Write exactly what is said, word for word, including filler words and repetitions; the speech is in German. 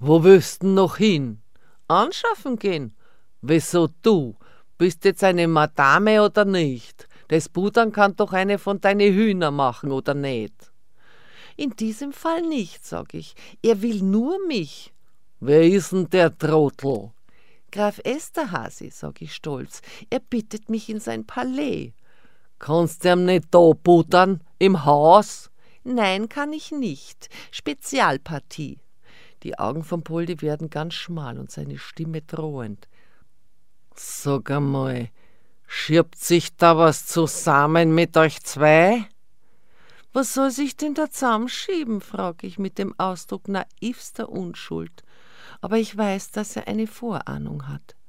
Wo willst denn noch hin? Anschaffen gehen. Wieso du? Bist jetzt eine Madame oder nicht? Das Pudern kann doch eine von deine Hühner machen, oder nicht? In diesem Fall nicht, sag ich. Er will nur mich. Wer ist denn der Trottel? Graf Esterhazy, sag ich stolz. Er bittet mich in sein Palais. Kannst du ihm nicht da buttern? Im Haus? Nein, kann ich nicht. Spezialpartie. Die Augen von Poldi werden ganz schmal und seine Stimme drohend. Sag einmal, schirbt sich da was zusammen mit euch zwei? Was soll sich denn da zusammenschieben, frag ich mit dem Ausdruck naivster Unschuld. Aber ich weiß, dass er eine Vorahnung hat.